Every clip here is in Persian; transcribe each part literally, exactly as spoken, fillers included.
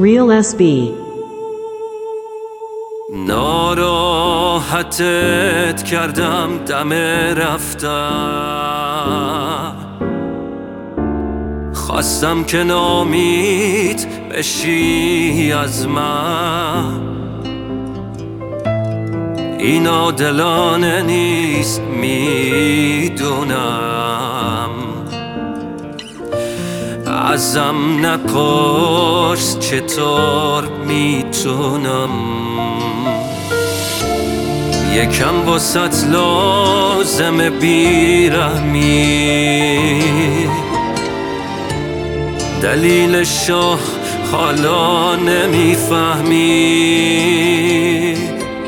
Real اس بی. ناراحتت کردم دم رفتم، خواستم که نامید بشی از من. این عادلانه نیست میدونم، ازم نپرس چطور میتونم. یکم واسط لازم بیرحمی، دلیلشو حالا نمیفهمی.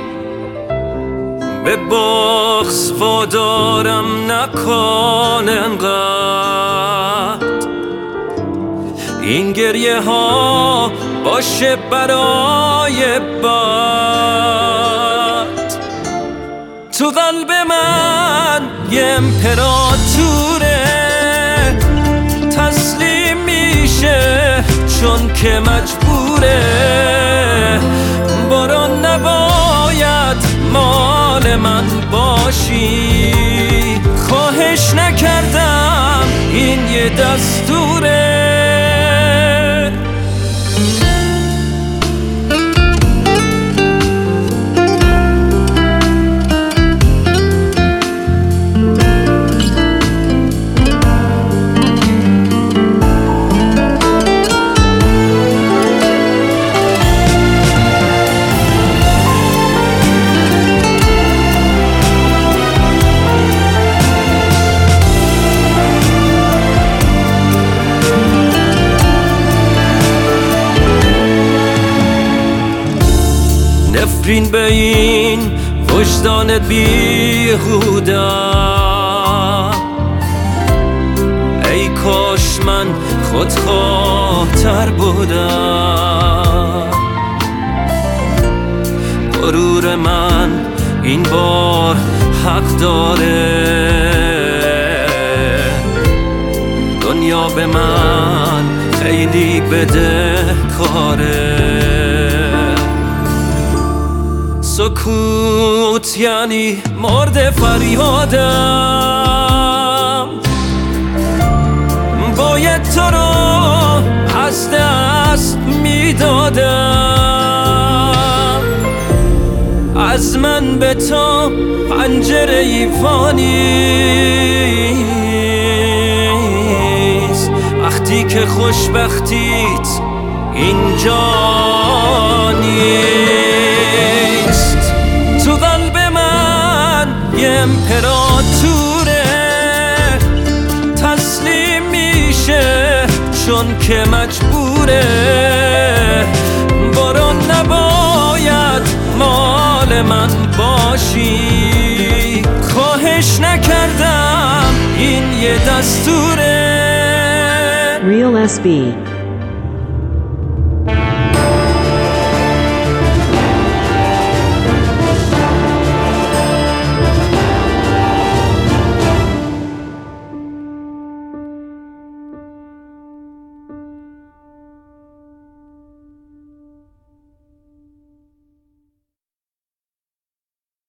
به بغض وادارم نکن انقدر، این گریه ها باشه برای بعد. تو قلب من یه امپراتوره، تسلیم میشه چون که مجبوره. باران نباید مال من باشی، خواهش نکردم این یه دستوره. نفرین به این وجدانت بیهودم، ای کاش من خودخواه‌تر بودم. غرور من این بار حق داره، دنیا به من خیلی بدهکاره. سکوت یعنی مرد فریادم، باید تو رو از دست میدادم. از من به تو پنجره ایوانیست، وقتی که خوشبختیت اینجا نیست. تو قلب من یه امپراتوره، تسلیم میشه چون که مجبوره. باران نباید مال من باشی، خواهش نکردم این یه دستوره. Real اس بی.